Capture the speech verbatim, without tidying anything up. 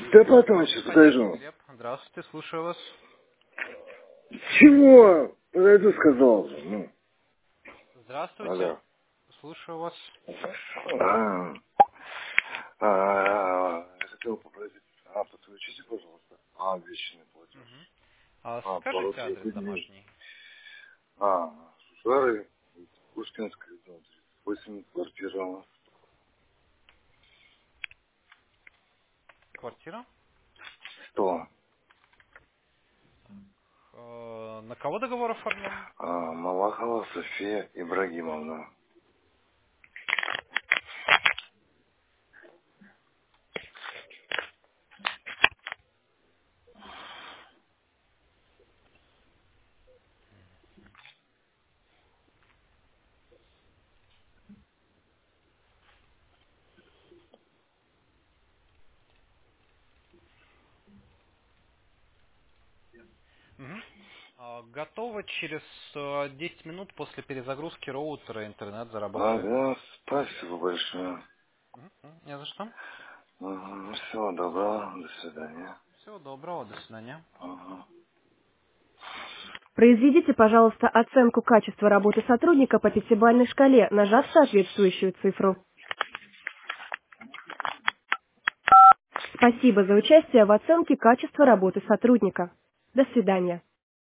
Да потом сейчас подойду. Глеб, здравствуйте, слушаю вас. Чего? Подойду, сказал же. Ну, Здравствуйте, алло. слушаю вас. А, а, я хотел попросить, а, подключите, пожалуйста, а, вечный Мгм. платеж. А А, пару скажите трех адрес дней. домашний? А, Жары, Пушкинская, дом тридцать восемь, квартира Квартира? сто. Э, на кого договор оформлен? А, Малахова София Ибрагимовна. Мгм. А, готово через э, десять минут после перезагрузки роутера, интернет заработает. Ага, спасибо большое. Мгм. Мгм. Не за что. Ага, всего доброго, до свидания. Всего доброго, до свидания. Ага. Произведите, пожалуйста, оценку качества работы сотрудника по пятибалльной шкале, нажав соответствующую цифру. Спасибо за участие в оценке качества работы сотрудника. До свидания.